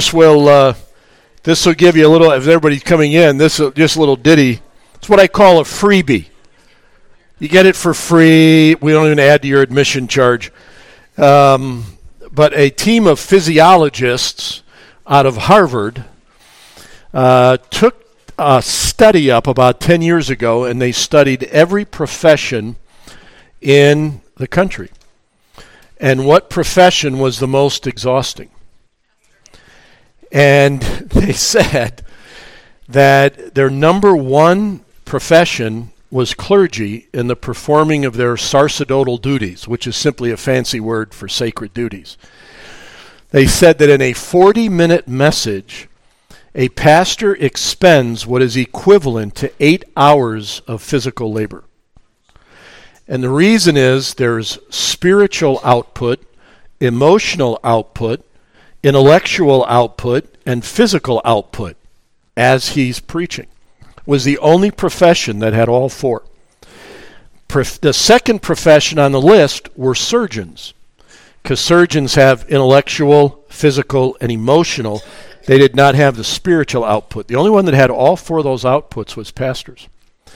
this will give you a little, if everybody's coming in, just a little ditty. It's what I call a freebie. You get it for free. We don't even add to your admission charge. But a team of physiologists out of Harvard took a study up about 10 years ago, and they studied every profession in the country. And what profession was the most exhausting? And they said that their number one profession was clergy in the performing of their sacerdotal duties, which is simply a fancy word for sacred duties. They said that in a 40-minute message, a pastor expends what is equivalent to 8 hours of physical labor. And the reason is there's spiritual output, emotional output, intellectual output, and physical output as he's preaching. Was the only profession that had all four. The second profession on the list were surgeons, because surgeons have intellectual, physical, and emotional. They did not have the spiritual output. The only one that had all four of those outputs was pastors.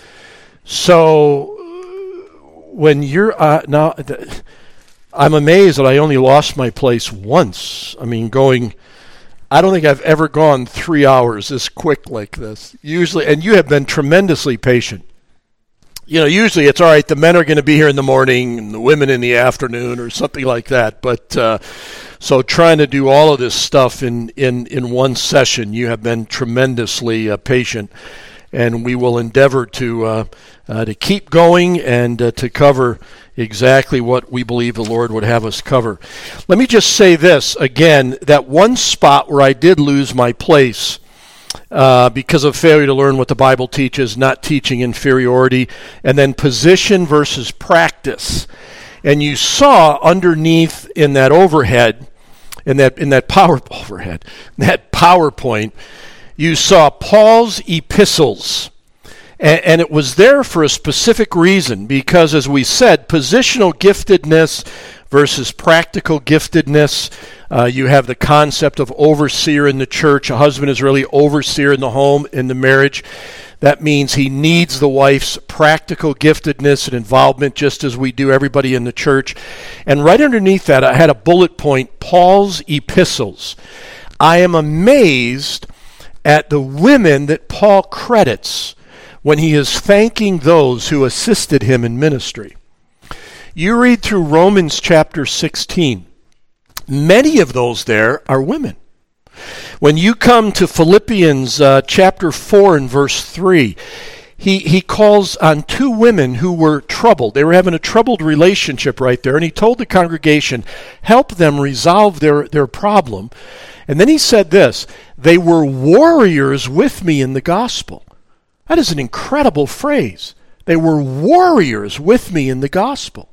So when you're now, I'm amazed that I only lost my place once. I mean, I don't think I've ever gone 3 hours this quick like this. Usually, and you have been tremendously patient. Usually it's all right, the men are going to be here in the morning and the women in the afternoon or something like that. But so trying to do all of this stuff in one session, you have been tremendously patient. And we will endeavor to keep going and to cover exactly what we believe the Lord would have us cover. Let me just say this again, that one spot where I did lose my place because of failure to learn what the Bible teaches, not teaching inferiority, and then position versus practice. And you saw underneath in that overhead, in that PowerPoint, you saw Paul's epistles. And it was there for a specific reason, because as we said, positional giftedness versus practical giftedness. You have the concept of overseer in the church. A husband is really overseer in the home, in the marriage. That means he needs the wife's practical giftedness and involvement, just as we do everybody in the church. And right underneath that, I had a bullet point, Paul's epistles. I am amazed at the women that Paul credits when he is thanking those who assisted him in ministry. You read through Romans chapter 16. Many of those there are women. When you come to Philippians chapter 4 and verse 3, he calls on two women who were troubled. They were having a troubled relationship right there, and he told the congregation, help them resolve their problem. And then he said this, they were warriors with me in the gospel. That is an incredible phrase. They were warriors with me in the gospel.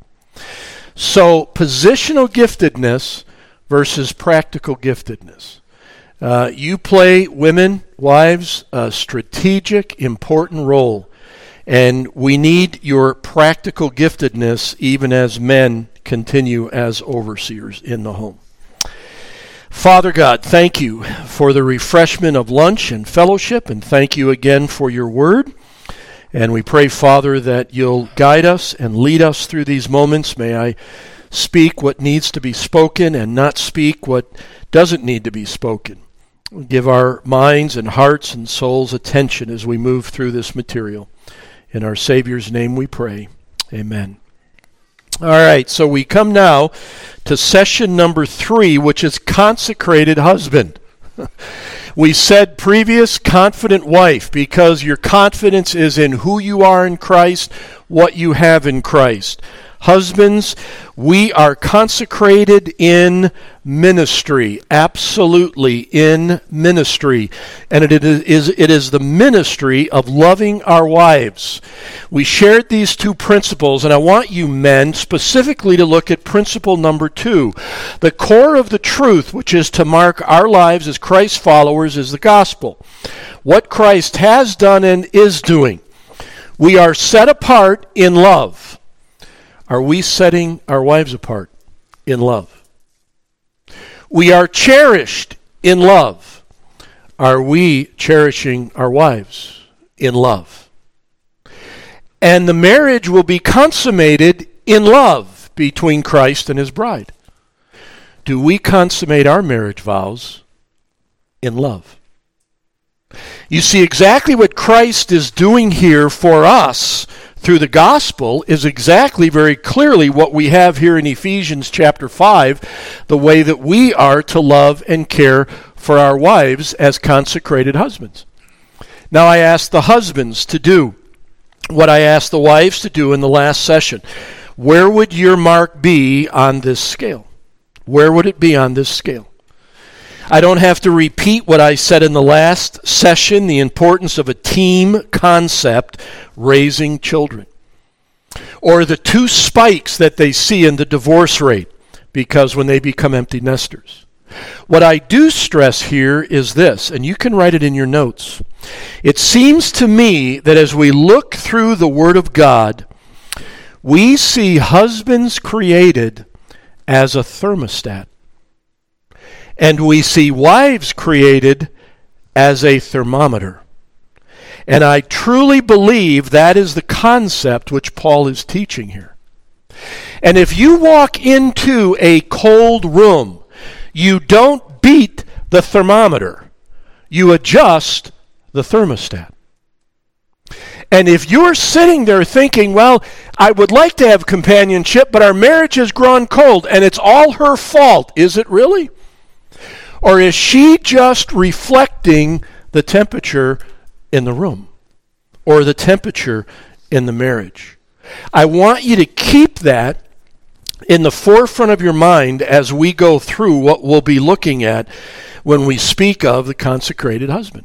So positional giftedness versus practical giftedness. You play, women, wives, a strategic, important role. And we need your practical giftedness even as men continue as overseers in the home. Father God, thank you for the refreshment of lunch and fellowship, and thank you again for your word. And we pray, Father, that you'll guide us and lead us through these moments. May I speak what needs to be spoken and not speak what doesn't need to be spoken. Give our minds and hearts and souls attention as we move through this material. In our Savior's name we pray. Amen. All right, so we come now to session number 3, which is consecrated husband. We said previous confident wife, because your confidence is in who you are in Christ, what you have in Christ. Husbands, we are consecrated in ministry, absolutely in ministry. And it is the ministry of loving our wives. We shared these two principles, and I want you men specifically to look at principle number 2. The core of the truth, which is to mark our lives as Christ followers, is the gospel. What Christ has done and is doing. We are set apart in love. Are we setting our wives apart in love? We are cherished in love. Are we cherishing our wives in love? And the marriage will be consummated in love between Christ and his bride. Do we consummate our marriage vows in love? You see, exactly what Christ is doing here for us through the gospel is exactly very clearly what we have here in Ephesians chapter 5, the way that we are to love and care for our wives as consecrated husbands. Now I ask the husbands to do what I asked the wives to do in the last session. Where would your mark be on this scale? Where would it be on this scale? I don't have to repeat what I said in the last session, the importance of a team concept raising children. Or the two spikes that they see in the divorce rate, because when they become empty nesters. What I do stress here is this, and you can write it in your notes. It seems to me that as we look through the Word of God, we see husbands created as a thermostat. And we see wives created as a thermometer. And I truly believe that is the concept which Paul is teaching here. And if you walk into a cold room, you don't beat the thermometer. You adjust the thermostat. And if you're sitting there thinking, well, I would like to have companionship, but our marriage has grown cold, and it's all her fault, is it really? Or is she just reflecting the temperature in the room or the temperature in the marriage? I want you to keep that in the forefront of your mind as we go through what we'll be looking at when we speak of the consecrated husband.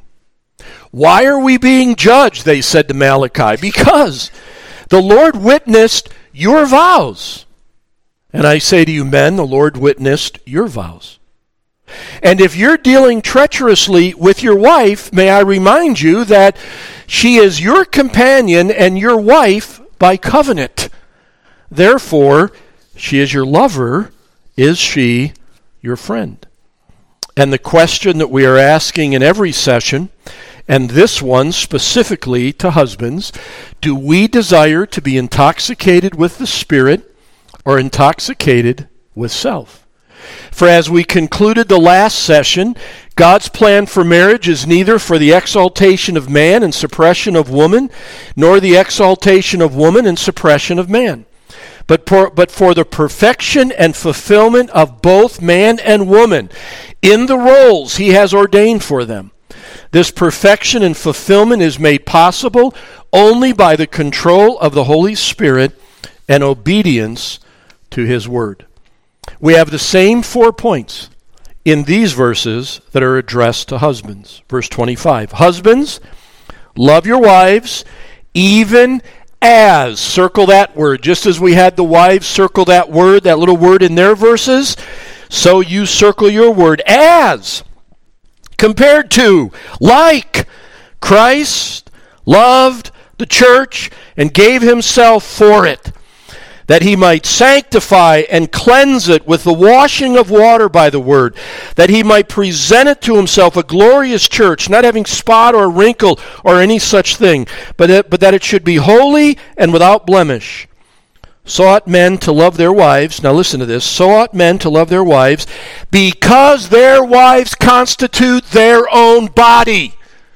Why are we being judged, they said to Malachi? Because the Lord witnessed your vows. And I say to you, men, the Lord witnessed your vows. And if you're dealing treacherously with your wife, may I remind you that she is your companion and your wife by covenant. Therefore, she is your lover. Is she your friend? And the question that we are asking in every session, and this one specifically to husbands, do we desire to be intoxicated with the Spirit or intoxicated with self? For as we concluded the last session, God's plan for marriage is neither for the exaltation of man and suppression of woman, nor the exaltation of woman and suppression of man, but for the perfection and fulfillment of both man and woman in the roles he has ordained for them. This perfection and fulfillment is made possible only by the control of the Holy Spirit and obedience to his word. We have the same 4 points in these verses that are addressed to husbands. Verse 25, husbands, love your wives, even as, circle that word, just as we had the wives circle that word, that little word in their verses, so you circle your word, as, compared to, like, Christ loved the church and gave himself for it, that he might sanctify and cleanse it with the washing of water by the word, that he might present it to himself a glorious church, not having spot or wrinkle or any such thing, but that it should be holy and without blemish. So ought men to love their wives, now listen to this, so ought men to love their wives, because their wives constitute their own body.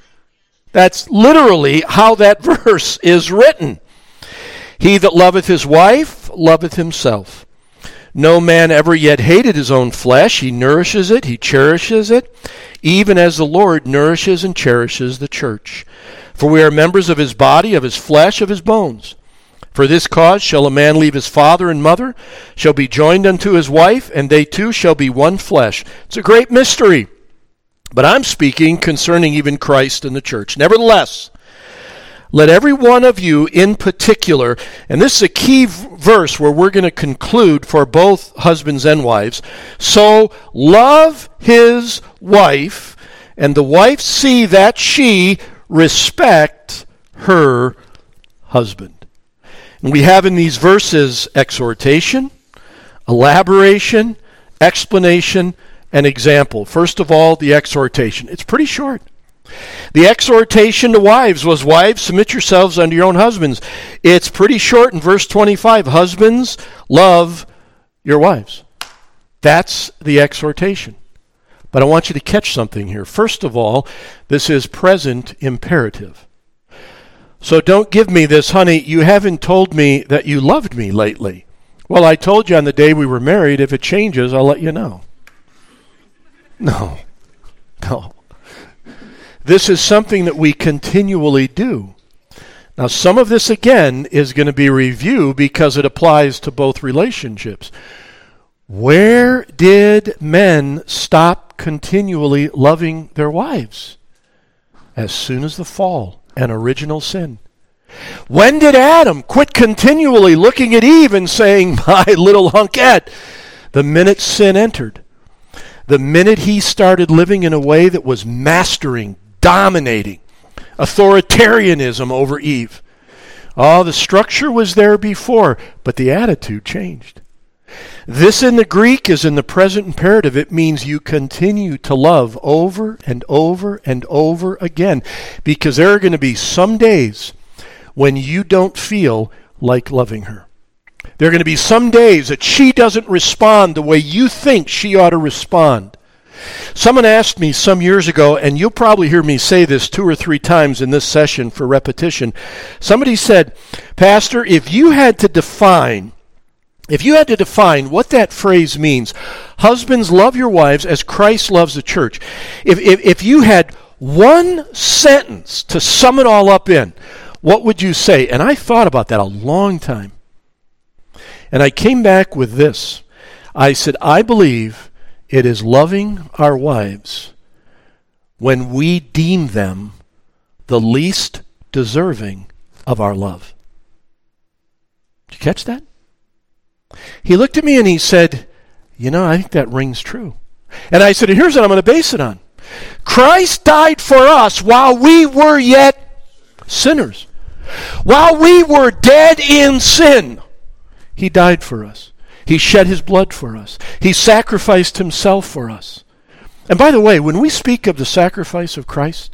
That's literally how that verse is written. He that loveth his wife loveth himself. No man ever yet hated his own flesh. He nourishes it, he cherishes it, even as the Lord nourishes and cherishes the church. For we are members of his body, of his flesh, of his bones. For this cause shall a man leave his father and mother, shall be joined unto his wife, and they two shall be one flesh. It's a great mystery. But I'm speaking concerning even Christ and the church. Nevertheless, let every one of you in particular, and this is a key verse where we're going to conclude for both husbands and wives, so love his wife, and the wife see that she respect her husband. And we have in these verses exhortation, elaboration, explanation, an example. First of all, the exhortation. It's pretty short. The exhortation to wives was, wives, submit yourselves unto your own husbands. It's pretty short in verse 25. Husbands, love your wives. That's the exhortation. But I want you to catch something here. First of all, this is present imperative. So don't give me this, honey, you haven't told me that you loved me lately. Well, I told you on the day we were married, if it changes, I'll let you know. No. This is something that we continually do. Now, some of this, again, is going to be review because it applies to both relationships. Where did men stop continually loving their wives? As soon as the fall and original sin. When did Adam quit continually looking at Eve and saying, my little hunkette? The minute sin entered. The minute he started living in a way that was mastering, dominating, authoritarianism over Eve. Oh, the structure was there before, but the attitude changed. This in the Greek is in the present imperative. It means you continue to love over and over and over again, because there are going to be some days when you don't feel like loving her. There are going to be some days that she doesn't respond the way you think she ought to respond. Someone asked me some years ago, and you'll probably hear me say this 2 or 3 times in this session for repetition. Somebody said, Pastor, if you had to define what that phrase means, husbands, love your wives as Christ loves the church. If you had one sentence to sum it all up in, what would you say? And I thought about that a long time. And I came back with this. I said, I believe it is loving our wives when we deem them the least deserving of our love. Did you catch that? He looked at me and he said, I think that rings true. And I said, here's what I'm going to base it on. Christ died for us while we were yet sinners. While we were dead in sin, he died for us. He shed his blood for us. He sacrificed himself for us. And by the way, when we speak of the sacrifice of Christ,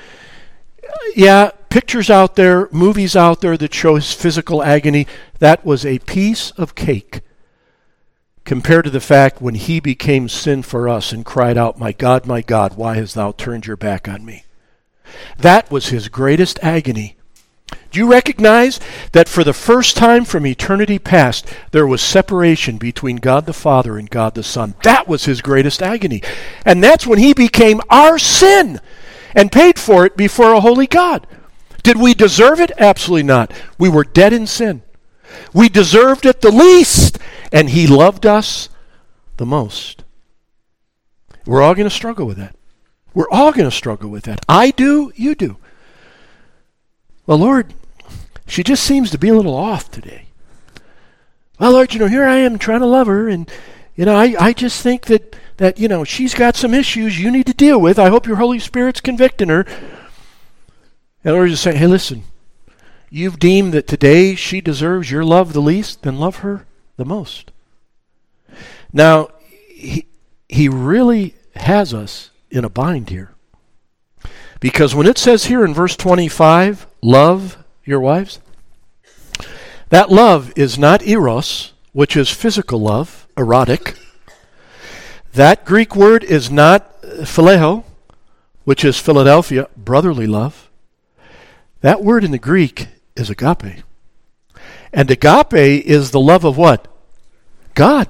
pictures out there, movies out there that show his physical agony, that was a piece of cake compared to the fact when he became sin for us and cried out, my God, why hast thou turned your back on me? That was his greatest agony. Do you recognize that for the first time from eternity past, there was separation between God the Father and God the Son? That was his greatest agony. And that's when he became our sin and paid for it before a holy God. Did we deserve it? Absolutely not. We were dead in sin. We deserved it the least, and he loved us the most. We're all going to struggle with that. We're all going to struggle with that. I do, you do. Well, Lord, she just seems to be a little off today. Well, Lord, here I am trying to love her, and, I just think that, she's got some issues you need to deal with. I hope your Holy Spirit's convicting her. And Lord is saying, hey, listen, you've deemed that today she deserves your love the least, then love her the most. Now, he really has us in a bind here. Because when it says here in verse 25, love your wives, that love is not eros, which is physical love, erotic. That Greek word is not phileo, which is Philadelphia, brotherly love. That word in the Greek is agape. And agape is the love of what? God.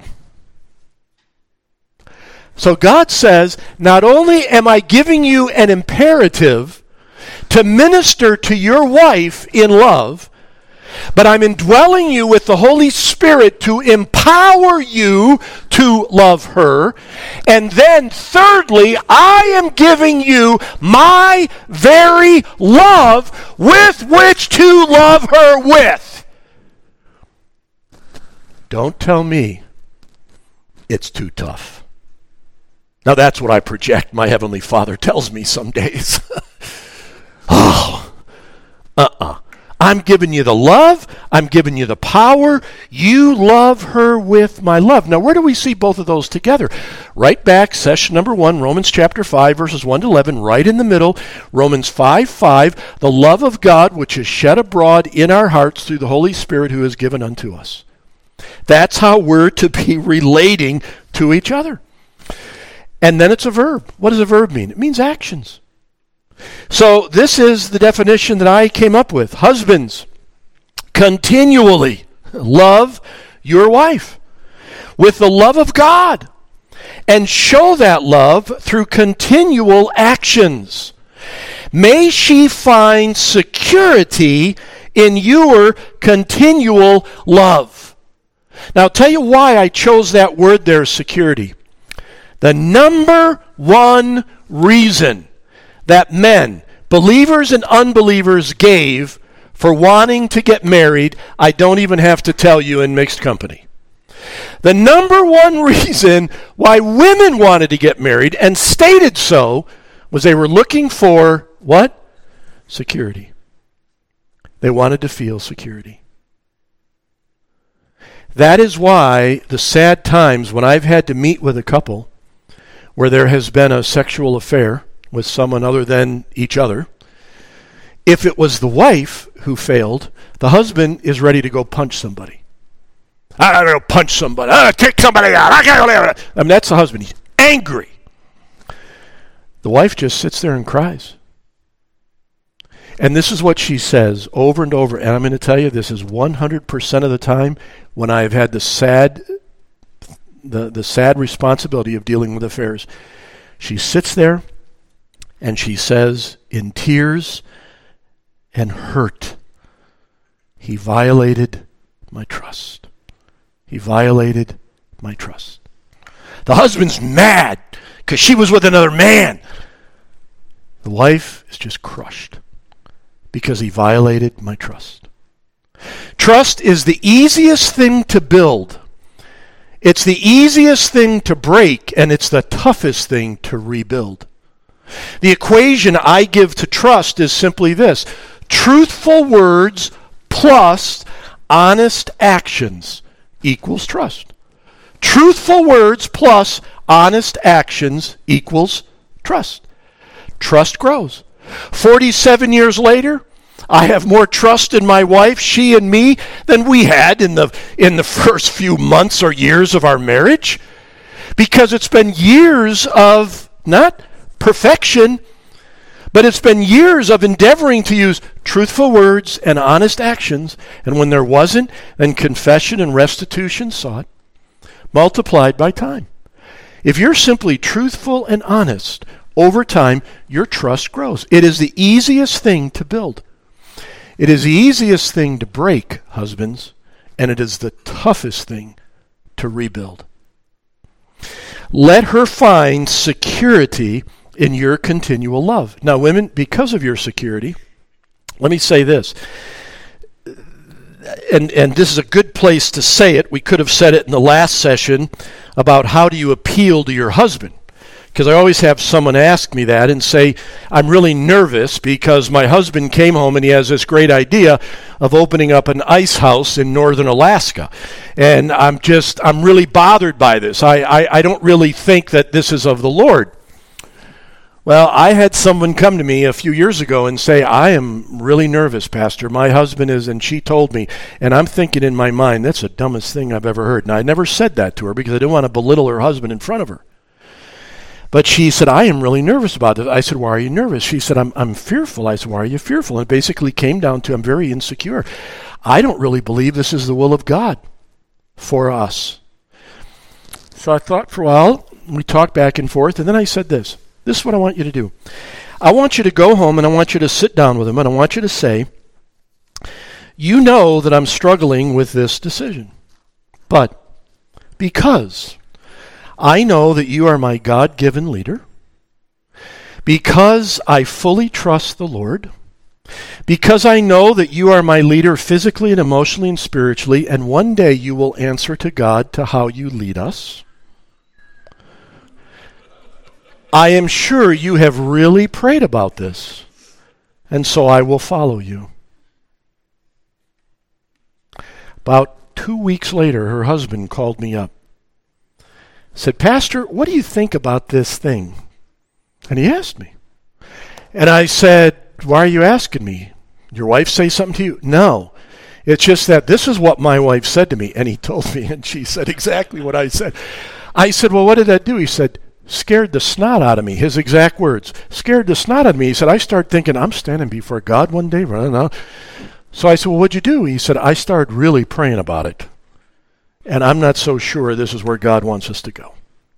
So God says, not only am I giving you an imperative to minister to your wife in love, but I'm indwelling you with the Holy Spirit to empower you to love her. And then thirdly, I am giving you my very love with which to love her with. Don't tell me it's too tough. Now that's what I project my Heavenly Father tells me some days. I'm giving you the love. I'm giving you the power. You love her with my love. Now, where do we see both of those together? Right back, session number 1, Romans chapter 5, verses 1 to 11, right in the middle, Romans 5:5, the love of God which is shed abroad in our hearts through the Holy Spirit who is given unto us. That's how we're to be relating to each other. And then it's a verb. What does a verb mean? It means actions. So this is the definition that I came up with. Husbands, continually love your wife with the love of God and show that love through continual actions. May she find security in your continual love. Now I'll tell you why I chose that word there, security. The number one reason that men, believers and unbelievers, gave for wanting to get married, I don't even have to tell you in mixed company. The number one reason why women wanted to get married, and stated so, was they were looking for what? Security. They wanted to feel security. That is why the sad times when I've had to meet with a couple where there has been a sexual affair with someone other than each other, if it was the wife who failed, the husband is ready to go punch somebody. I gotta go punch somebody. I gotta kick somebody out. I mean, that's the husband. He's angry. The wife just sits there and cries. And this is what she says over and over. And I'm going to tell you, this is 100% of the time when I've had the sad responsibility of dealing with affairs. She sits there and she says in tears and hurt, he violated my trust. He violated my trust. The husband's mad because she was with another man. The wife is just crushed because he violated my trust. Trust is the easiest thing to build. It's the easiest thing to break, and it's the toughest thing to rebuild. The equation I give to trust is simply this: truthful words plus honest actions equals trust. Truthful words plus honest actions equals trust. Trust grows. 47 years later, I have more trust in my wife, she and me, than we had in the first few months or years of our marriage, because it's been years of not perfection, but it's been years of endeavoring to use truthful words and honest actions, and when there wasn't, then confession and restitution sought, multiplied by time. If you're simply truthful and honest, over time, your trust grows. It is the easiest thing to build. It is the easiest thing to break, husbands, and it is the toughest thing to rebuild. Let her find security in your continual love. Now, women, because of your security, let me say this, and this is a good place to say it. We could have said it in the last session about how do you appeal to your husband. Because I always have someone ask me that and say, I'm really nervous because my husband came home and he has this great idea of opening up an ice house in northern Alaska. And I'm really bothered by this. I don't really think that this is of the Lord. Well, I had someone come to me a few years ago and say, I am really nervous, Pastor. My husband is, and she told me, and I'm thinking in my mind, that's the dumbest thing I've ever heard. And I never said that to her because I didn't want to belittle her husband in front of her. But she said, I am really nervous about this. I said, why are you nervous? She said, I'm fearful. I said, why are you fearful? And it basically came down to, I'm very insecure. I don't really believe this is the will of God for us. So I thought for a while, we talked back and forth, and then I said this is what I want you to do. I want you to go home, and I want you to sit down with him, and I want you to say, you know that I'm struggling with this decision, but because I know that you are my God-given leader, because I fully trust the Lord, because I know that you are my leader physically and emotionally and spiritually, and one day you will answer to God to how you lead us. I am sure you have really prayed about this, and so I will follow you. About 2 weeks later, her husband called me up. Said, Pastor, what do you think about this thing? And he asked me. And I said, why are you asking me? Your wife say something to you? No. It's just that this is what my wife said to me. And he told me, and she said exactly what I said. I said, well, what did that do? He said, scared the snot out of me. His exact words. Scared the snot out of me. He said, I started thinking, I'm standing before God one day running out. So I said, well, what'd you do? He said, I started really praying about it. And I'm not so sure this is where God wants us to go.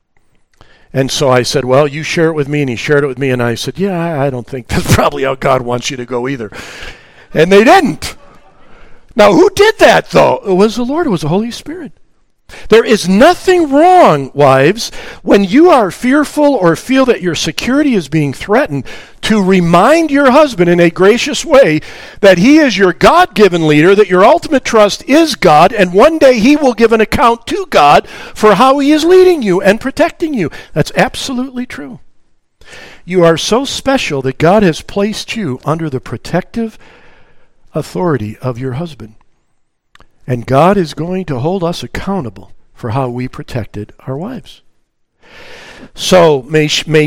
And so I said, well, you share it with me. And he shared it with me. And I said, yeah, I don't think that's probably how God wants you to go either. And they didn't. Now, who did that, though? It was the Lord. It was the Holy Spirit. There is nothing wrong, wives, when you are fearful or feel that your security is being threatened, to remind your husband in a gracious way that he is your God-given leader, that your ultimate trust is God, and one day he will give an account to God for how he is leading you and protecting you. That's absolutely true. You are so special that God has placed you under the protective authority of your husband. And God is going to hold us accountable for how we protected our wives. So may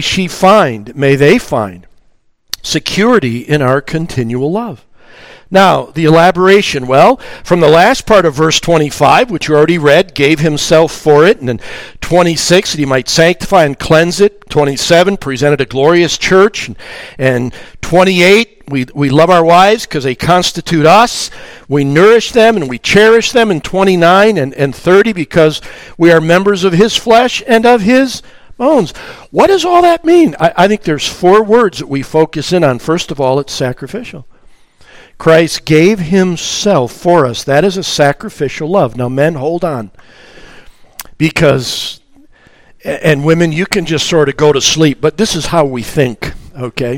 they find security in our continual love. Now, the elaboration, well, from the last part of verse 25, which you already read, gave himself for it, and then 26, that he might sanctify and cleanse it. 27, presented a glorious church. And 28, we love our wives because they constitute us. We nourish them and we cherish them. And 29 and 30, because we are members of his flesh and of his bones. What does all that mean? I think there's 4 words that we focus in on. First of all, it's sacrificial. Christ gave himself for us. That is a sacrificial love. Now, men, hold on. Because, and women, you can just sort of go to sleep, but this is how we think, okay?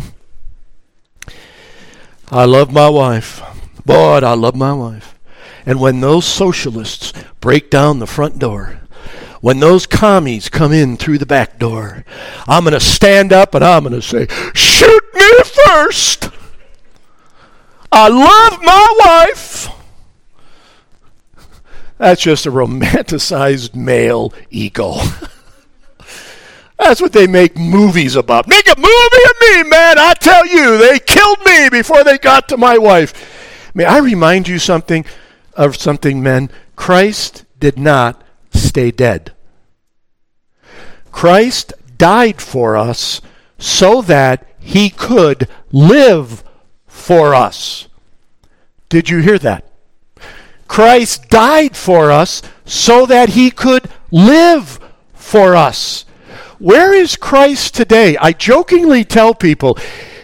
I love my wife. Boy, I love my wife. And when those socialists break down the front door, when those commies come in through the back door, I'm going to stand up and I'm going to say, shoot me first. I love my wife. That's just a romanticized male ego. That's what they make movies about. Make a movie of me, man. I tell you, they killed me before they got to my wife. May I remind you of something, men? Christ did not stay dead. Christ died for us so that he could live for us. Did you hear that? Christ died for us so that he could live for us. Where is Christ today? I jokingly tell people,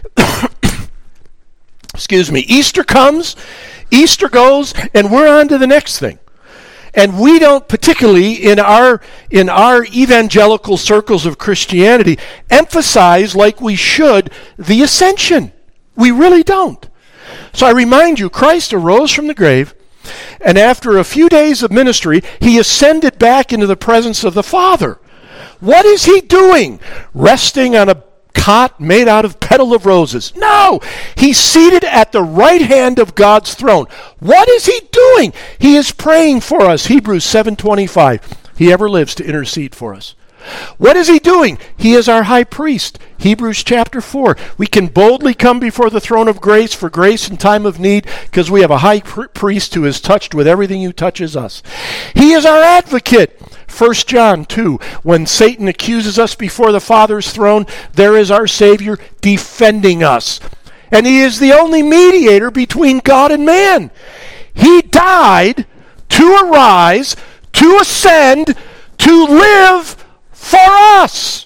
excuse me, Easter comes, Easter goes, and we're on to the next thing. And we don't, particularly in our evangelical circles of Christianity, emphasize like we should the ascension. We really don't. So I remind you, Christ arose from the grave, and after a few days of ministry, he ascended back into the presence of the Father. What is he doing? Resting on a cot made out of petal of roses? No! He's seated at the right hand of God's throne. What is he doing? He is praying for us. Hebrews 7:25. He ever lives to intercede for us. What is he doing? He is our high priest. Hebrews chapter 4. We can boldly come before the throne of grace for grace in time of need because we have a high priest who is touched with everything who touches us. He is our advocate. 1 John 2. When Satan accuses us before the Father's throne, there is our Savior defending us. And he is the only mediator between God and man. He died to arise, to ascend, to live for us.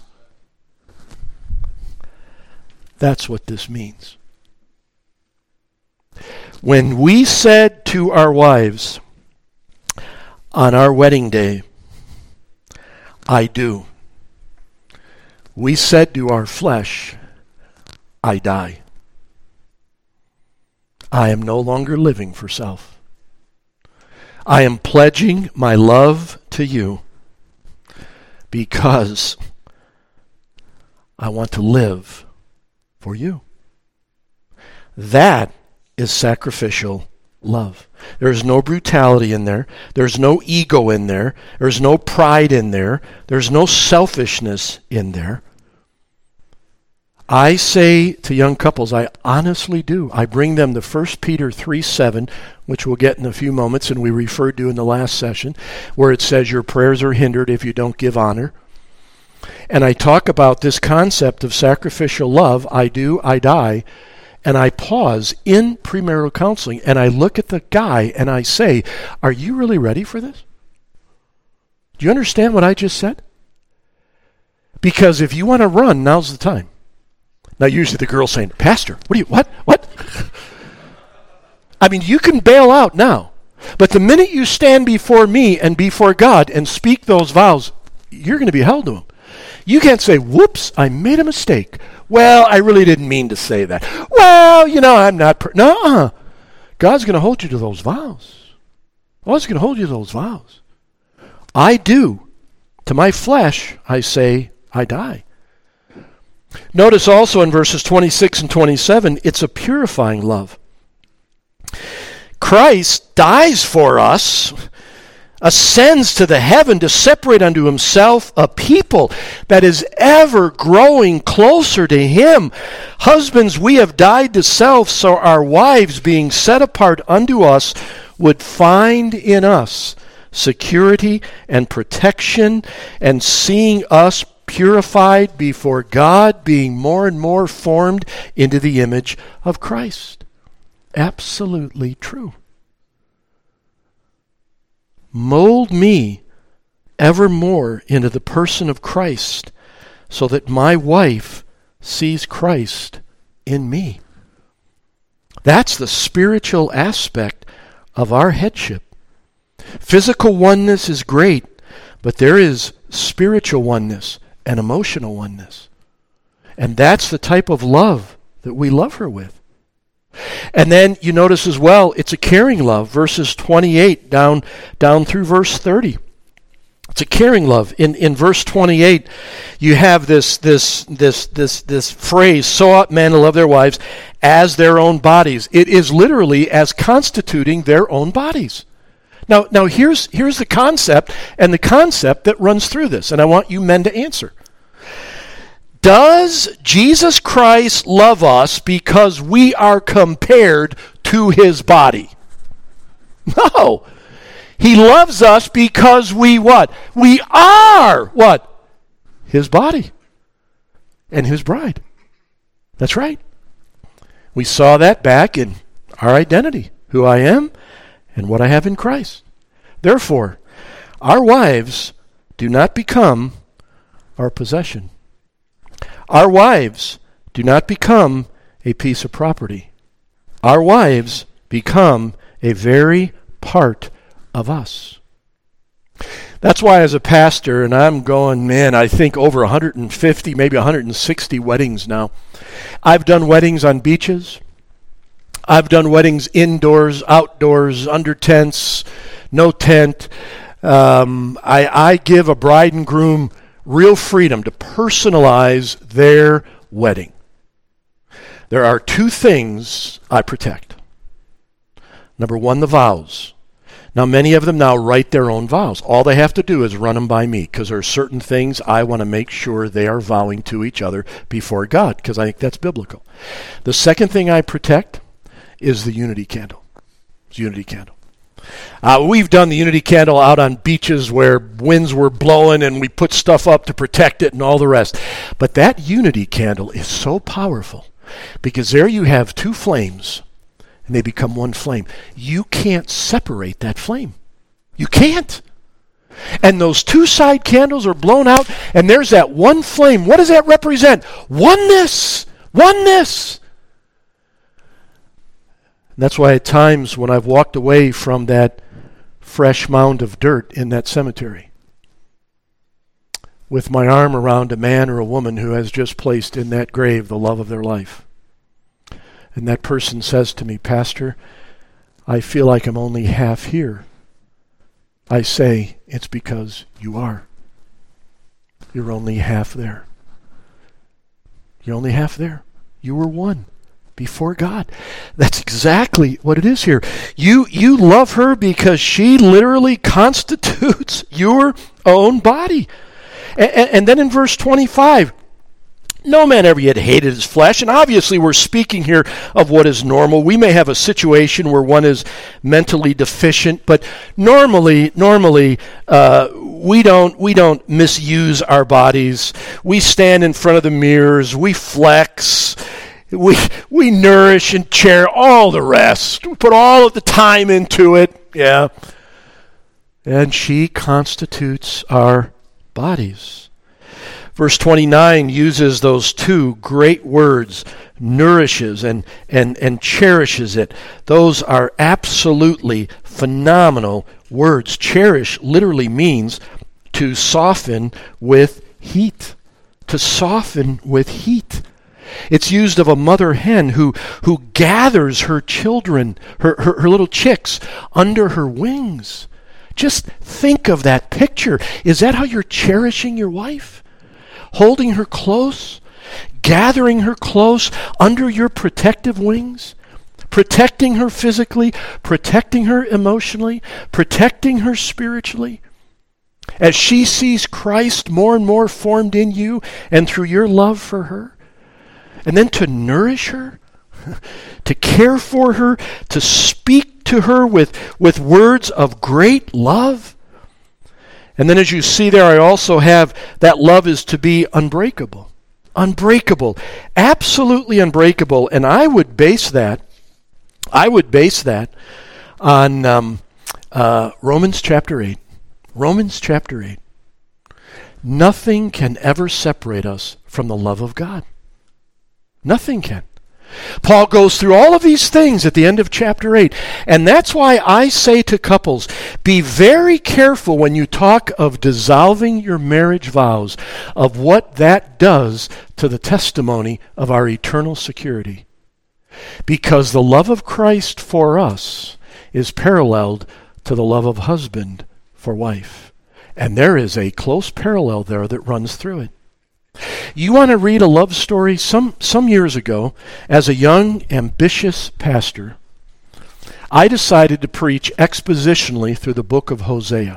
That's what this means. When we said to our wives on our wedding day, I do, we said to our flesh, I die. I am no longer living for self. I am pledging my love to you because I want to live for you. That is sacrificial love. There's no brutality in there. There's no ego in there. There's no pride in there. There's no selfishness in there. I say to young couples, I honestly do. I bring them to 1 Peter 3:7, which we'll get in a few moments, and we referred to in the last session, where it says your prayers are hindered if you don't give honor. And I talk about this concept of sacrificial love, I do, I die, and I pause in premarital counseling, and I look at the guy and I say, are you really ready for this? Do you understand what I just said? Because if you want to run, now's the time. Now, usually the girl's saying, Pastor, what? I mean, you can bail out now. But the minute you stand before me and before God and speak those vows, you're going to be held to them. You can't say, whoops, I made a mistake. Well, I really didn't mean to say that. Well, I'm not... No, God's going to hold you to those vows. God's going to hold you to those vows. I do. To my flesh, I say, I die. Notice also in verses 26 and 27, it's a purifying love. Christ dies for us, ascends to the heaven to separate unto himself a people that is ever growing closer to him. Husbands, we have died to self, so our wives, being set apart unto us, would find in us security and protection, and seeing us purified before God, being more and more formed into the image of Christ. Absolutely true. Mold me ever more into the person of Christ so that my wife sees Christ in me. That's the spiritual aspect of our headship. Physical oneness is great, but there is spiritual oneness and emotional oneness. And that's the type of love that we love her with. And then you notice as well, it's a caring love, verses 28 down through verse 30. It's a caring love. In verse 28, you have this phrase, so ought men to love their wives as their own bodies. It is literally as constituting their own bodies. Now here's the concept, and the concept that runs through this, and I want you men to answer. Does Jesus Christ love us because we are compared to his body? No. He loves us because we what? We are what? His body and his bride. That's right. We saw that back in our identity, who I am and what I have in Christ. Therefore, our wives do not become our possession. Our wives do not become a piece of property. Our wives become a very part of us. That's why as a pastor, and I'm going, I think over 150, maybe 160 weddings now. I've done weddings on beaches. I've done weddings indoors, outdoors, under tents, no tent. I give a bride and groom real freedom to personalize their wedding. There are two things I protect. Number one, the vows. Now, many of them now write their own vows. All they have to do is run them by me, because there are certain things I want to make sure they are vowing to each other before God, because I think that's biblical. The second thing I protect is the unity candle. It's unity candle. We've done the unity candle out on beaches where winds were blowing and we put stuff up to protect it and all the rest. But that unity candle is so powerful because there you have two flames and they become one flame. You can't separate that flame. You can't. And those two side candles are blown out and there's that one flame. What does that represent? Oneness. Oneness. That's why at times when I've walked away from that fresh mound of dirt in that cemetery, with my arm around a man or a woman who has just placed in that grave the love of their life, and that person says to me, Pastor, I feel like I'm only half here. I say, it's because you are. You're only half there. You're only half there. You were one. before God. That's exactly what it is here. You love her because she literally constitutes your own body. And then in verse 25, no man ever yet hated his flesh. And obviously we're speaking here of what is normal. We may have a situation where one is mentally deficient, but normally, we don't misuse our bodies. We stand in front of the mirrors. We flex. We nourish and cherish all the rest. We put all of the time into it. Yeah. And she constitutes our bodies. Verse 29 uses those two great words, nourishes and cherishes it. Those are absolutely phenomenal words. Cherish literally means to soften with heat. To soften with heat. It's used of a mother hen who gathers her children, her little chicks, under her wings. Just think of that picture. Is that how you're cherishing your wife? Holding her close, gathering her close under your protective wings, protecting her physically, protecting her emotionally, protecting her spiritually. As she sees Christ more and more formed in you and through your love for her, and then to nourish her, to care for her, to speak to her with words of great love. And then as you see there, I also have that love is to be unbreakable. Unbreakable. Absolutely unbreakable. And I would base that on Romans chapter 8. Romans chapter 8. Nothing can ever separate us from the love of God. Nothing can. Paul goes through all of these things at the end of chapter 8. And that's why I say to couples, be very careful when you talk of dissolving your marriage vows, of what that does to the testimony of our eternal security. Because the love of Christ for us is paralleled to the love of husband for wife. And there is a close parallel there that runs through it. You want to read a love story? Some years ago, as a young, ambitious pastor, I decided to preach expositionally through the book of Hosea.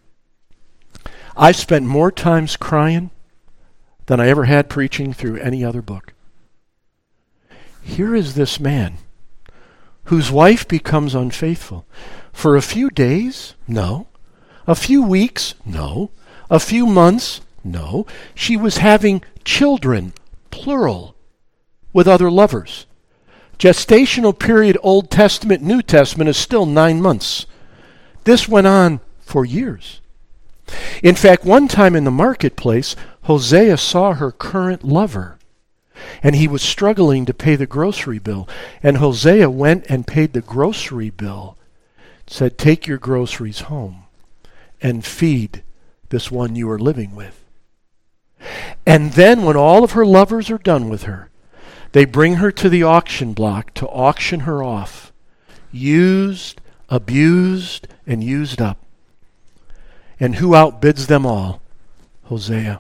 I spent more times crying than I ever had preaching through any other book. Here is this man whose wife becomes unfaithful. For a few days? No. A few weeks? No. A few months? No, she was having children, plural, with other lovers. Gestational period, Old Testament, New Testament, is still 9 months. This went on for years. In fact, one time in the marketplace, Hosea saw her current lover, and he was struggling to pay the grocery bill. And Hosea went and paid the grocery bill, said, take your groceries home and feed this one you are living with. And then when all of her lovers are done with her, they bring her to the auction block to auction her off, used, abused, and used up. And who outbids them all? Hosea.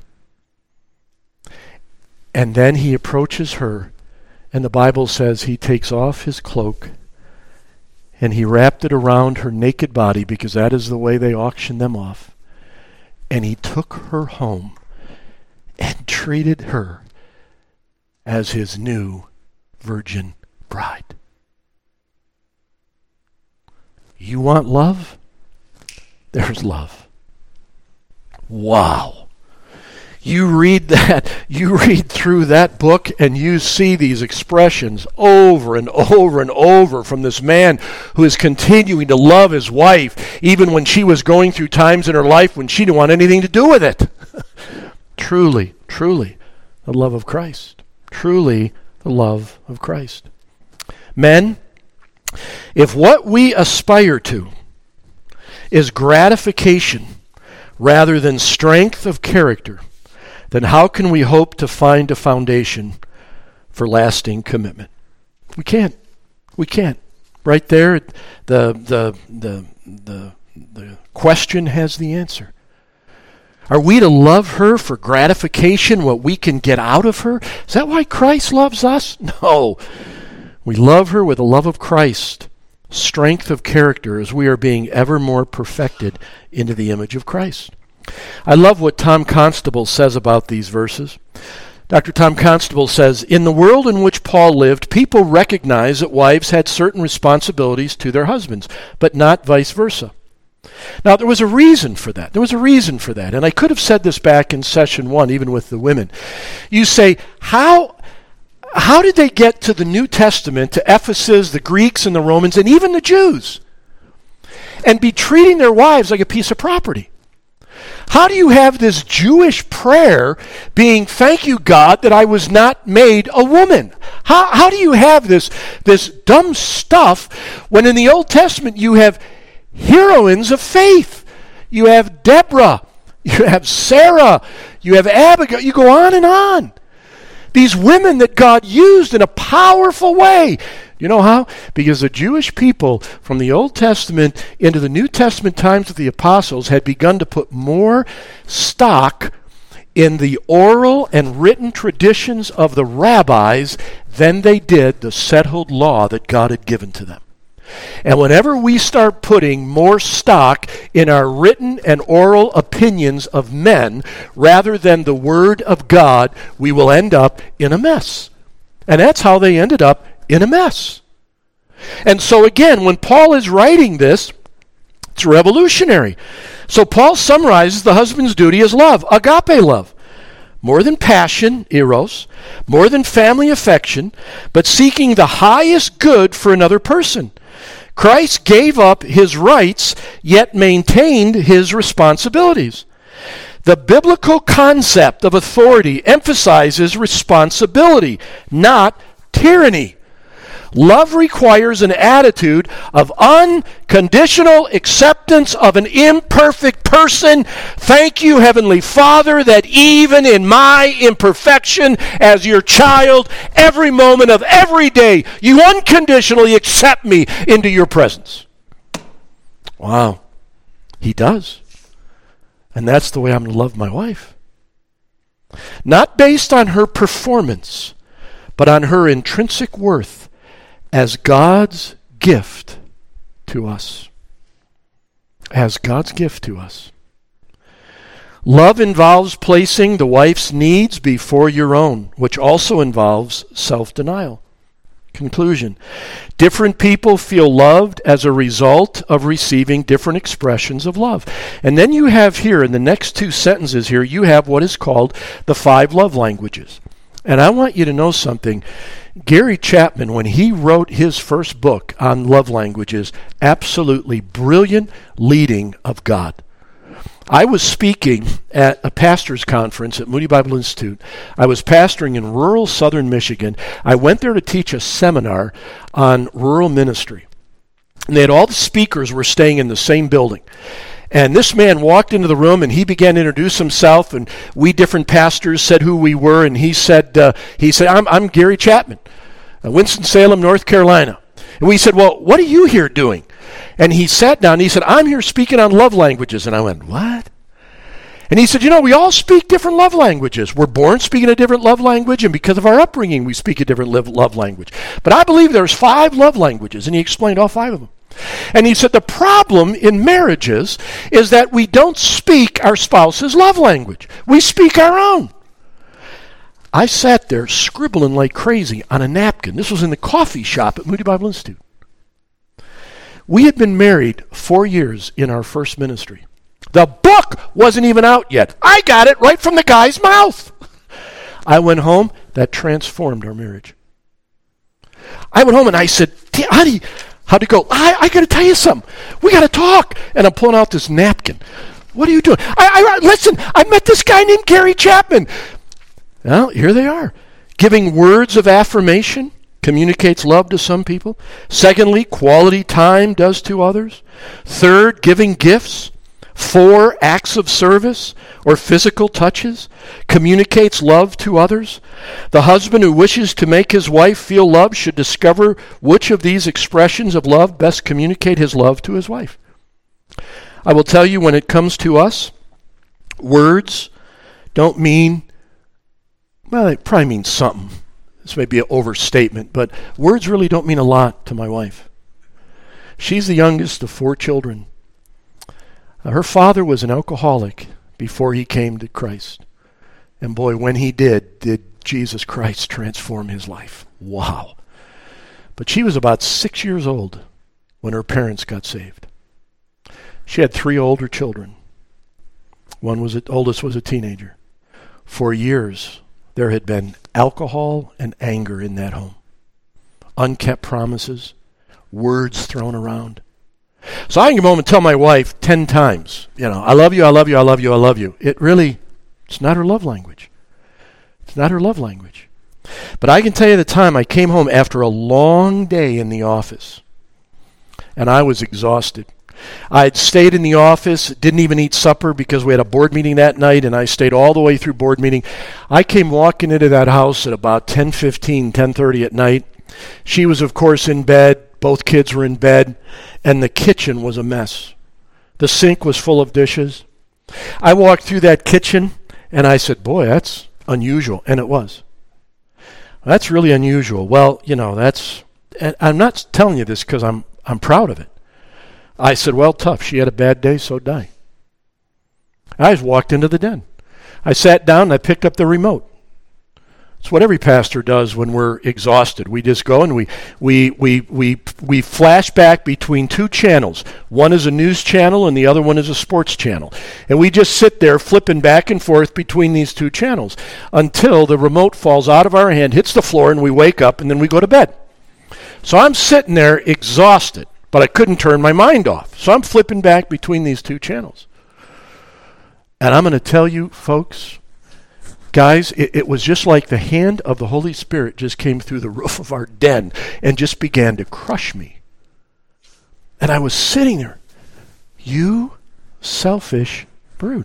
And then he approaches her, and the Bible says he takes off his cloak, and he wrapped it around her naked body, because that is the way they auction them off. And he took her home and treated her as his new virgin bride. You want love? There's love. Wow. You read through that book, and you see these expressions over and over and over from this man who is continuing to love his wife, even when she was going through times in her life when she didn't want anything to do with it. Truly, truly, the love of Christ. Truly, the love of Christ. Men, if what we aspire to is gratification rather than strength of character, then how can we hope to find a foundation for lasting commitment? We can't. We can't. Right there, the question has the answer. Are we to love her for gratification, what we can get out of her? Is that why Christ loves us? No. We love her with the love of Christ, strength of character as we are being ever more perfected into the image of Christ. I love what Tom Constable says about these verses. Dr. Tom Constable says, in the world in which Paul lived, people recognized that wives had certain responsibilities to their husbands, but not vice versa. Now, there was a reason for that. And I could have said this back in session 1, even with the women. You say, how did they get to the New Testament, to Ephesus, the Greeks and the Romans, and even the Jews, and be treating their wives like a piece of property? How do you have this Jewish prayer being, thank you, God, that I was not made a woman? How do you have this dumb stuff when in the Old Testament you have heroines of faith? You have Deborah, you have Sarah, you have Abigail, you go on and on. These women that God used in a powerful way. You know how? Because the Jewish people from the Old Testament into the New Testament times of the apostles had begun to put more stock in the oral and written traditions of the rabbis than they did the settled law that God had given to them. And whenever we start putting more stock in our written and oral opinions of men rather than the Word of God, we will end up in a mess. And that's how they ended up in a mess. And so again, when Paul is writing this, it's revolutionary. So Paul summarizes the husband's duty as love, agape love. More than passion, eros, more than family affection, but seeking the highest good for another person. Christ gave up his rights, yet maintained his responsibilities. The biblical concept of authority emphasizes responsibility, not tyranny. Love requires an attitude of unconditional acceptance of an imperfect person. Thank you, Heavenly Father, that even in my imperfection as your child, every moment of every day, you unconditionally accept me into your presence. Wow. He does. And that's the way I'm going to love my wife. Not based on her performance, but on her intrinsic worth as God's gift to us. As God's gift to us. Love involves placing the wife's needs before your own, which also involves self-denial. Conclusion. Different people feel loved as a result of receiving different expressions of love. And then you have here, in the next 2 sentences here, you have what is called the 5 love languages. And I want you to know something. Gary Chapman, when he wrote his first book on love languages, absolutely brilliant leading of God. I was speaking at a pastor's conference at Moody Bible Institute. I was pastoring in rural southern Michigan. I went there to teach a seminar on rural ministry. And they had all the speakers were staying in the same building. And this man walked into the room and he began to introduce himself, and we different pastors said who we were, and he said, I'm Gary Chapman, Winston-Salem, North Carolina. And we said, well, what are you here doing? And he sat down and he said, I'm here speaking on love languages. And I went, what? And he said, we all speak different love languages. We're born speaking a different love language, and because of our upbringing, we speak a different love language. But I believe there's 5 love languages, and he explained all 5 of them. And he said the problem in marriages is that we don't speak our spouse's love language. We speak our own. I sat there scribbling like crazy on a napkin. This was in the coffee shop at Moody Bible Institute. We had been married 4 years in our first ministry. The book wasn't even out yet. I got it right from the guy's mouth. I went home. That transformed our marriage. I went home and I said, honey, how'd it go? I got to tell you something. We got to talk. And I'm pulling out this napkin. What are you doing? Listen, I met this guy named Gary Chapman. Well, here they are. Giving words of affirmation communicates love to some people. Secondly, quality time does to others. Third, giving gifts. 4, acts of service or physical touches communicates love to others. The husband who wishes to make his wife feel loved should discover which of these expressions of love best communicate his love to his wife. I will tell you, when it comes to us, words don't mean, well, it probably means something. This may be an overstatement, but words really don't mean a lot to my wife. She's the youngest of 4 children. Her father was an alcoholic before he came to Christ. And boy, when he did Jesus Christ transform his life. Wow. But she was about 6 years old when her parents got saved. She had 3 older children. Oldest was a teenager. For years, there had been alcohol and anger in that home. Unkept promises, words thrown around. So I can come home and tell my wife 10 times, I love you, I love you, I love you, I love you. It's not her love language. It's not her love language. But I can tell you the time I came home after a long day in the office, and I was exhausted. I'd stayed in the office, didn't even eat supper because we had a board meeting that night, and I stayed all the way through board meeting. I came walking into that house at about 10:15, 10:30 at night. She was, of course, in bed. Both kids were in bed, and the kitchen was a mess. The sink was full of dishes. I walked through that kitchen, and I said, boy, that's unusual, and it was. That's really unusual. Well, and I'm not telling you this because I'm proud of it. I said, well, tough. She had a bad day, so did I. I just walked into the den. I sat down and I picked up the remote. It's what every pastor does when we're exhausted. We just go and we flash back between 2 channels. One is a news channel and the other one is a sports channel. And we just sit there flipping back and forth between these 2 channels until the remote falls out of our hand, hits the floor, and we wake up and then we go to bed. So I'm sitting there exhausted, but I couldn't turn my mind off. So I'm flipping back between these 2 channels. And I'm going to tell you, folks, guys, it was just like the hand of the Holy Spirit just came through the roof of our den and just began to crush me. And I was sitting there, you selfish brood.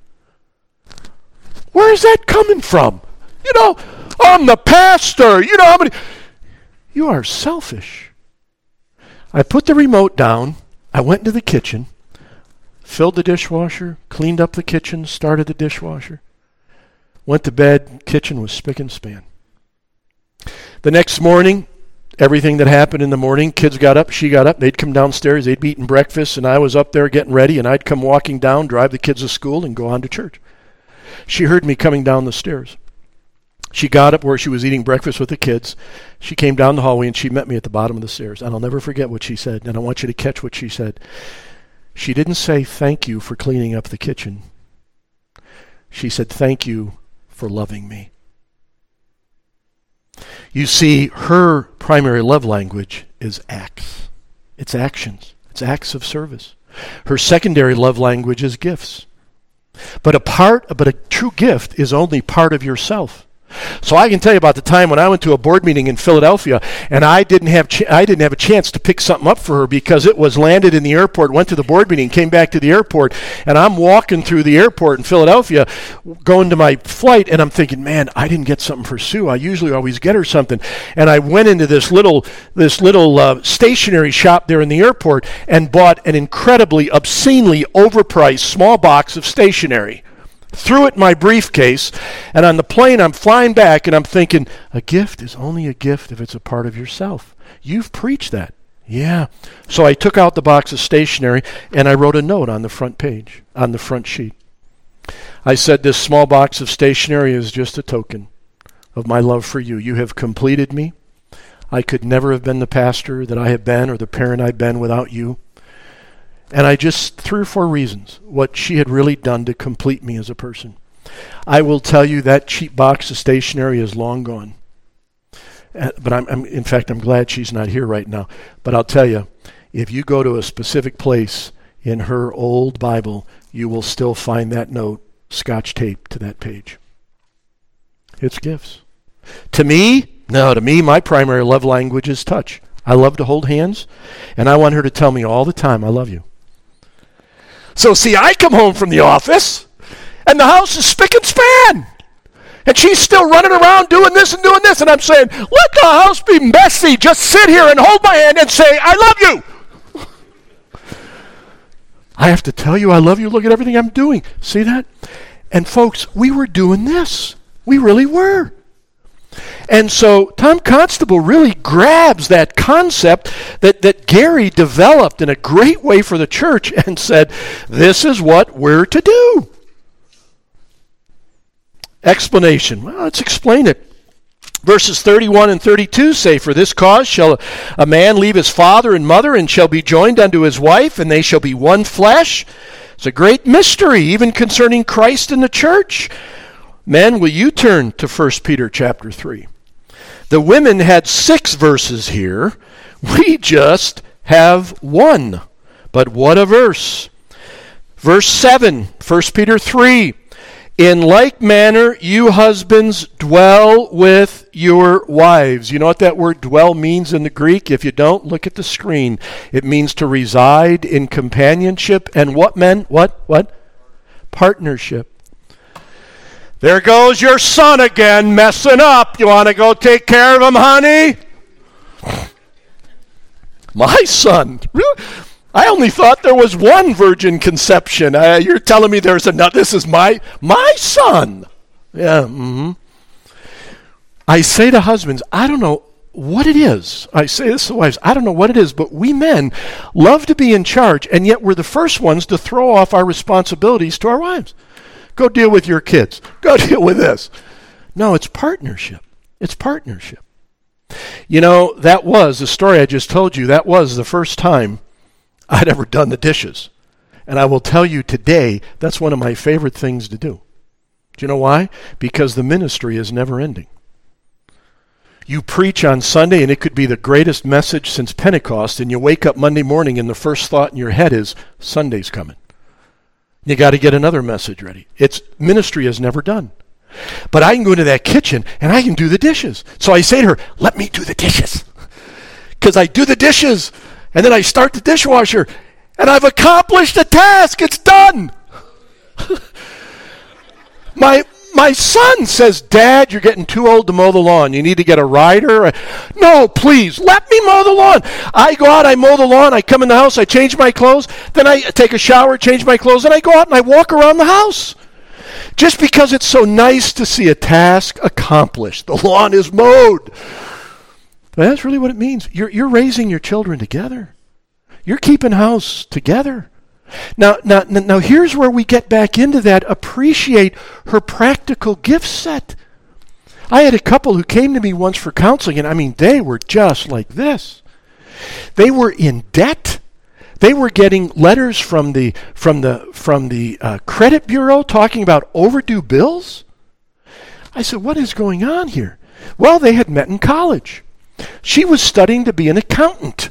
Where is that coming from? I'm the pastor. How many... You are selfish. I put the remote down. I went into the kitchen, filled the dishwasher, cleaned up the kitchen, started the dishwasher. Went to bed, kitchen was spick and span. The next morning, everything that happened in the morning, kids got up, she got up, they'd come downstairs, they'd be eating breakfast, and I was up there getting ready, and I'd come walking down, drive the kids to school, and go on to church. She heard me coming down the stairs. She got up where she was eating breakfast with the kids. She came down the hallway, and she met me at the bottom of the stairs. And I'll never forget what she said, and I want you to catch what she said. She didn't say thank you for cleaning up the kitchen. She said thank you for loving me. You see, her primary love language is acts. It's actions. It's acts of service. Her secondary love language is gifts. But a true gift is only part of yourself. So I can tell you about the time when I went to a board meeting in Philadelphia, and I didn't have a chance to pick something up for her because it was landed in the airport, went to the board meeting, came back to the airport, and I'm walking through the airport in Philadelphia going to my flight, and I'm thinking, man, I didn't get something for Sue. I usually always get her something. And I went into this little stationery shop there in the airport and bought an incredibly, obscenely overpriced small box of stationery. Threw it in my briefcase, and on the plane I'm flying back and I'm thinking, a gift is only a gift if it's a part of yourself. You've preached that. Yeah. So I took out the box of stationery and I wrote a note on the front page, on the front sheet. I said, this small box of stationery is just a token of my love for you. You have completed me. I could never have been the pastor that I have been or the parent I've been without you. And I just, 3 or 4 reasons, what she had really done to complete me as a person. I will tell you that cheap box of stationery is long gone. But in fact, I'm glad she's not here right now. But I'll tell you, if you go to a specific place in her old Bible, you will still find that note scotch taped to that page. It's gifts. To me, my primary love language is touch. I love to hold hands, and I want her to tell me all the time, I love you. So see, I come home from the office, and the house is spick and span. And she's still running around doing this, and I'm saying, let the house be messy. Just sit here and hold my hand and say, I love you. I have to tell you I love you. Look at everything I'm doing. See that? And folks, we were doing this. We really were. And so Tom Constable really grabs that concept that Gary developed in a great way for the church and said, this is what we're to do. Explanation. Well, let's explain it. Verses 31 and 32 say, for this cause shall a man leave his father and mother and shall be joined unto his wife, and they shall be one flesh. It's a great mystery, even concerning Christ and the church. Men, will you turn to 1 Peter chapter 3? The women had 6 verses here. We just have 1. But what a verse. Verse 7, 1 Peter 3. In like manner, you husbands dwell with your wives. You know what that word dwell means in the Greek? If you don't, look at the screen. It means to reside in companionship. And what, men? What? Partnership. There goes your son again, messing up. You want to go take care of him, honey? My son? Really? I only thought there was one virgin conception. You're telling me there's another. This is my son. Yeah. I say to husbands, I don't know what it is. I say this to wives, I don't know what it is, but we men love to be in charge, and yet we're the first ones to throw off our responsibilities to our wives. Go deal with your kids. Go deal with this. No, it's partnership. It's partnership. You know, that was the story I just told you. That was the first time I'd ever done the dishes. And I will tell you today, that's one of my favorite things to do. Do you know why? Because the ministry is never ending. You preach on Sunday, and it could be the greatest message since Pentecost, and you wake up Monday morning, and the first thought in your head is, Sunday's coming. You got to get another message ready. Ministry is never done. But I can go into that kitchen, and I can do the dishes. So I say to her, let me do the dishes. Because I do the dishes, and then I start the dishwasher, and I've accomplished the task. It's done. My son says, Dad, you're getting too old to mow the lawn. You need to get a rider. No, please, let me mow the lawn. I go out, I mow the lawn, I come in the house, I change my clothes, then I take a shower, change my clothes, and I go out and I walk around the house. Just because it's so nice to see a task accomplished. The lawn is mowed. But that's really what it means. You're raising your children together. You're keeping house together. Now, here's where we get back into that. Appreciate her practical gift set. I had a couple who came to me once for counseling, and they were just like this. They were in debt. They were getting letters from the credit bureau talking about overdue bills. I said, what is going on here? Well, they had met in college. She was studying to be an accountant.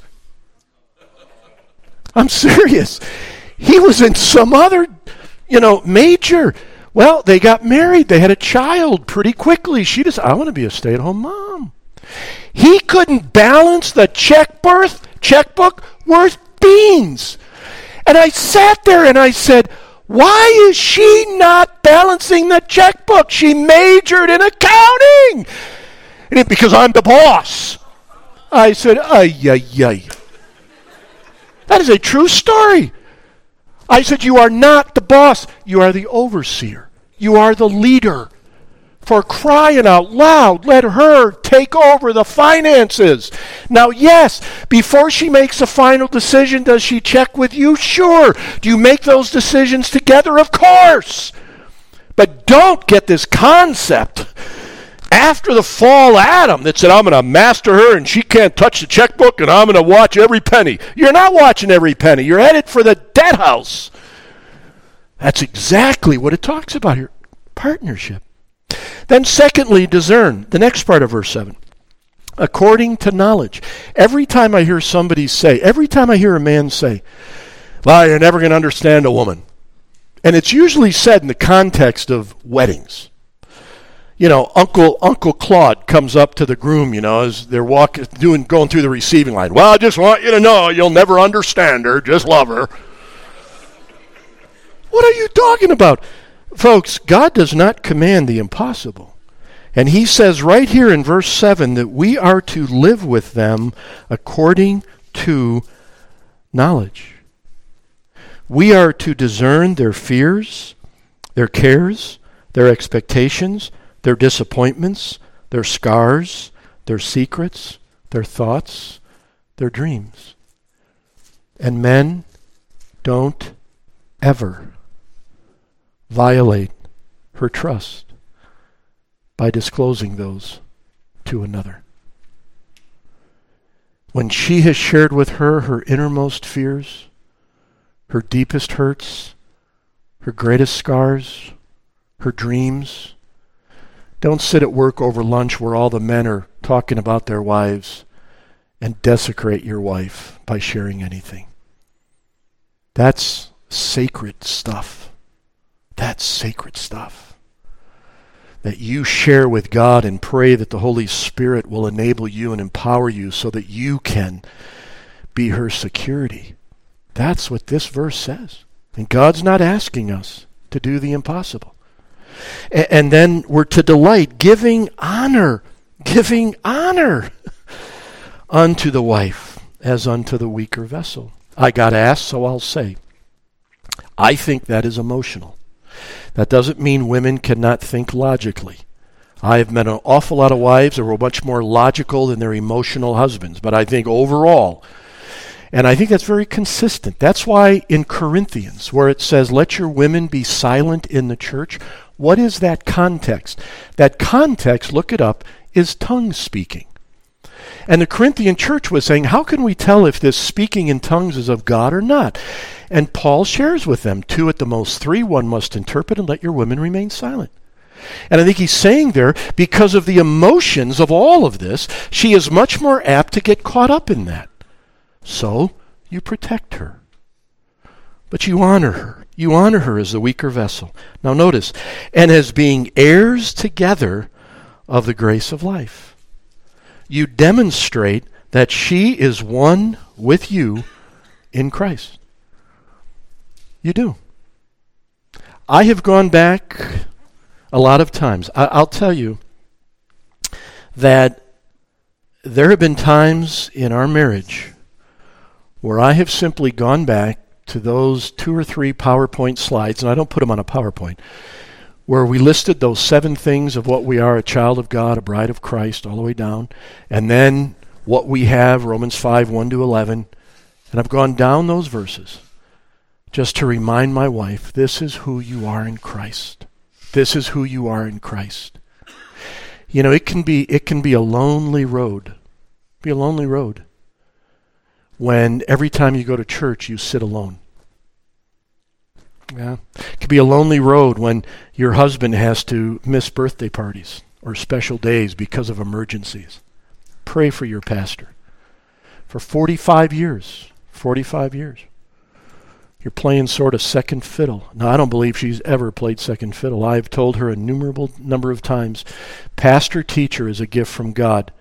I'm serious. He was in some other, major. Well, they got married. They had a child pretty quickly. She just, I want to be a stay-at-home mom. He couldn't balance the checkbook worth beans. And I sat there and I said, why is she not balancing the checkbook? She majored in accounting. And because I'm the boss. I said, ay. That is a true story. I said, you are not the boss. You are the overseer. You are the leader. For crying out loud, let her take over the finances. Now, yes, before she makes a final decision, does she check with you? Sure. Do you make those decisions together? Of course. But don't get this concept after the fall Adam that said, I'm going to master her and she can't touch the checkbook and I'm going to watch every penny. You're not watching every penny. You're headed for the debt house. That's exactly what it talks about here. Partnership. Then secondly, discern. The next part of verse 7. According to knowledge. Every time I hear a man say, well, you're never going to understand a woman. And it's usually said in the context of weddings. Uncle Claude comes up to the groom, as they're going through the receiving line. Well, I just want you to know you'll never understand her. Just love her. What are you talking about? Folks, God does not command the impossible. And he says right here in verse 7 that we are to live with them according to knowledge. We are to discern their fears, their cares, their expectations, their disappointments, their scars, their secrets, their thoughts, their dreams. And men, don't ever violate her trust by disclosing those to another. When she has shared with her innermost fears, her deepest hurts, her greatest scars, her dreams, don't sit at work over lunch where all the men are talking about their wives and desecrate your wife by sharing anything. That's sacred stuff. That's sacred stuff that you share with God and pray that the Holy Spirit will enable you and empower you so that you can be her security. That's what this verse says. And God's not asking us to do the impossible. And then we're to delight, giving honor unto the wife as unto the weaker vessel. I got asked, so I'll say, I think that is emotional. That doesn't mean women cannot think logically. I have met an awful lot of wives that were much more logical than their emotional husbands, but I think overall, and I think that's very consistent. That's why in Corinthians, where it says, let your women be silent in the church, what is that context? That context, look it up, is tongue speaking. And the Corinthian church was saying, how can we tell if this speaking in tongues is of God or not? And Paul shares with them, 2 at the most 3, one must interpret, and let your women remain silent. And I think he's saying there, because of the emotions of all of this, she is much more apt to get caught up in that. So you protect her. But you honor her. You honor her as the weaker vessel. Now notice, and as being heirs together of the grace of life. You demonstrate that she is one with you in Christ. You do. I have gone back a lot of times. I'll tell you that there have been times in our marriage where I have simply gone back to those 2 or 3 PowerPoint slides, and I don't put them on a PowerPoint, where we listed those 7 things of what we are, a child of God, a bride of Christ, all the way down, and then what we have, Romans 5, 1 to 11, and I've gone down those verses just to remind my wife, this is who you are in Christ. This is who you are in Christ. You know, it can be a lonely road. Be a lonely road when every time you go to church you sit alone. Yeah. It can be a lonely road when your husband has to miss birthday parties or special days because of emergencies. Pray for your pastor. For 45 years. You're playing sort of second fiddle. Now, I don't believe she's ever played second fiddle. I've told her a innumerable number of times, pastor-teacher is a gift from God,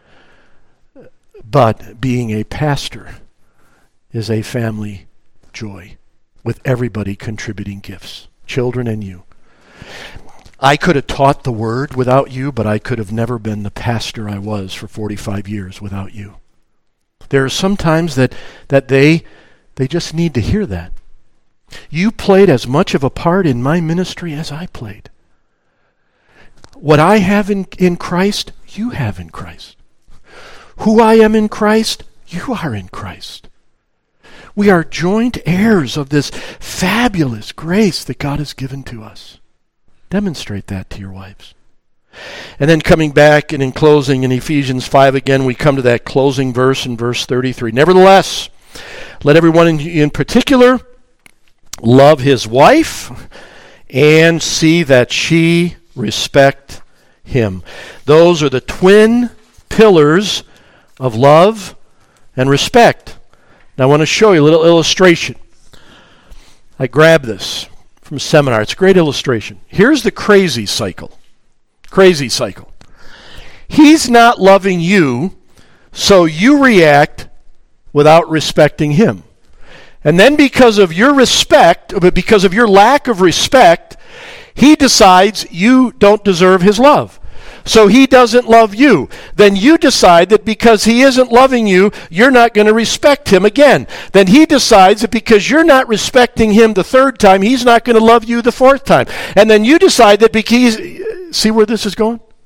but being a pastor is a family joy, with everybody contributing gifts, children and you. I could have taught the word without you, but I could have never been the pastor I was for 45 years without you. There are some times that they just need to hear that. You played as much of a part in my ministry as I played. What I have in Christ, you have in Christ. Who I am in Christ, you are in Christ. We are joint heirs of this fabulous grace that God has given to us. Demonstrate that to your wives. And then coming back and in closing in Ephesians 5 again, we come to that closing verse in verse 33. Nevertheless, let everyone in particular love his wife and see that she respect him. Those are the twin pillars of love and respect. Now I want to show you a little illustration. I grabbed this from a seminar. It's a great illustration. Here's the crazy cycle. Crazy cycle. He's not loving you, so you react without respecting him. And then because of your lack of respect, he decides you don't deserve his love. So he doesn't love you. Then you decide that because he isn't loving you, you're not going to respect him again. Then he decides that because you're not respecting him the 3rd time, he's not going to love you the 4th time. And then you decide that because... See where this is going?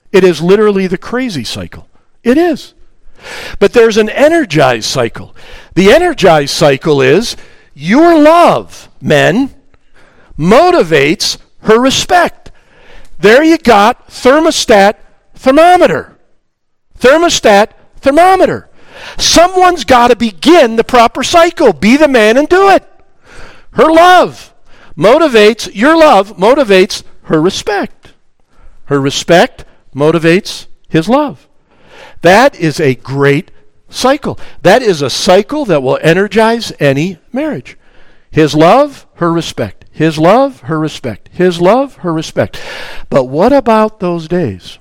It is literally the crazy cycle. It is. But there's an energized cycle. The energized cycle is your love, men, motivates her respect. There you got thermostat, thermometer. Thermostat, thermometer. Someone's got to begin the proper cycle. Be the man and do it. Her love motivates, your love motivates her respect. Her respect motivates his love. That is a great cycle. That is a cycle that will energize any marriage. His love, her respect. His love, her respect. His love, her respect. But what about those days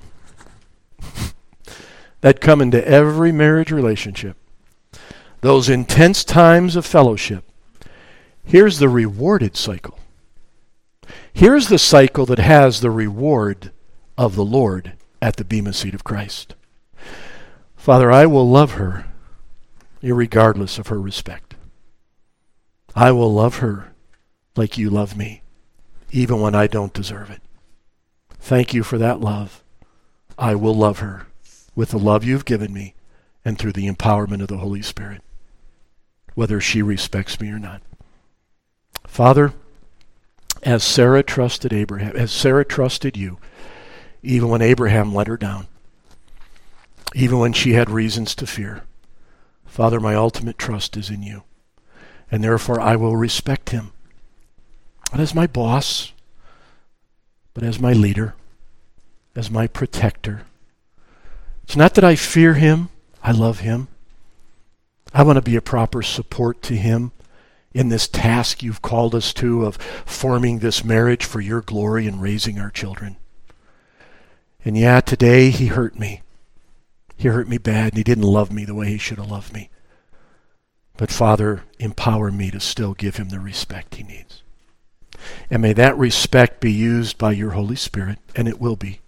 that come into every marriage relationship? Those intense times of fellowship. Here's the rewarded cycle. Here's the cycle that has the reward of the Lord at the bema seat of Christ. Father, I will love her irregardless of her respect. I will love her like you love me, even when I don't deserve it. Thank you for that love. I will love her with the love you've given me and through the empowerment of the Holy Spirit, whether she respects me or not. Father, as Sarah trusted Abraham, as Sarah trusted you, even when Abraham let her down, even when she had reasons to fear, Father, my ultimate trust is in you, and therefore I will respect him, not as my boss, but as my leader, as my protector. It's not that I fear him, I love him. I want to be a proper support to him in this task you've called us to of forming this marriage for your glory and raising our children. And yeah, today he hurt me. He hurt me bad, and he didn't love me the way he should have loved me. But Father, empower me to still give him the respect he needs. And may that respect be used by your Holy Spirit, and it will be,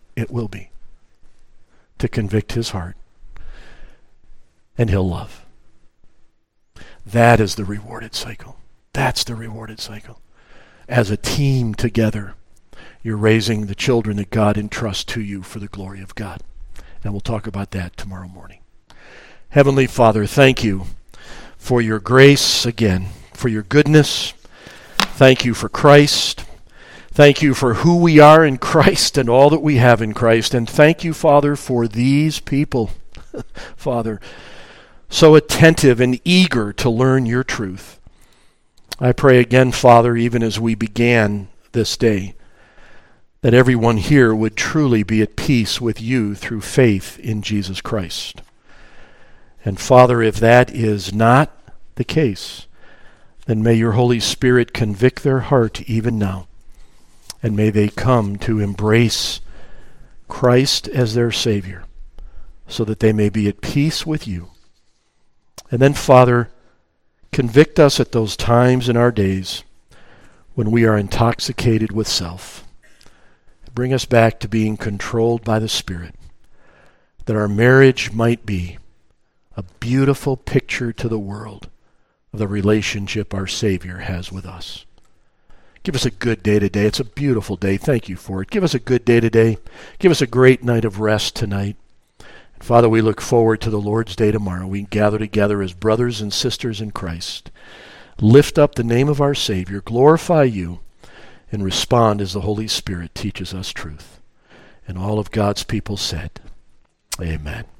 to convict his heart. And he'll love. That is the rewarded cycle. That's the rewarded cycle. As a team together, you're raising the children that God entrusts to you for the glory of God. And we'll talk about that tomorrow morning. Heavenly Father, thank you for your grace again, for your goodness. Thank you for Christ. Thank you for who we are in Christ and all that we have in Christ. And thank you, Father, for these people, Father, so attentive and eager to learn your truth. I pray again, Father, even as we began this day, that everyone here would truly be at peace with you through faith in Jesus Christ. And Father, if that is not the case, then may your Holy Spirit convict their heart even now, and may they come to embrace Christ as their Savior, so that they may be at peace with you. And then, Father, convict us at those times in our days when we are intoxicated with self. Bring us back to being controlled by the Spirit, that our marriage might be a beautiful picture to the world of the relationship our Savior has with us. Give us a good day today. It's a beautiful day. Thank you for it. Give us a good day today. Give us a great night of rest tonight. And Father, we look forward to the Lord's Day tomorrow. We gather together as brothers and sisters in Christ. Lift up the name of our Savior. Glorify you. And respond as the Holy Spirit teaches us truth. And all of God's people said, Amen.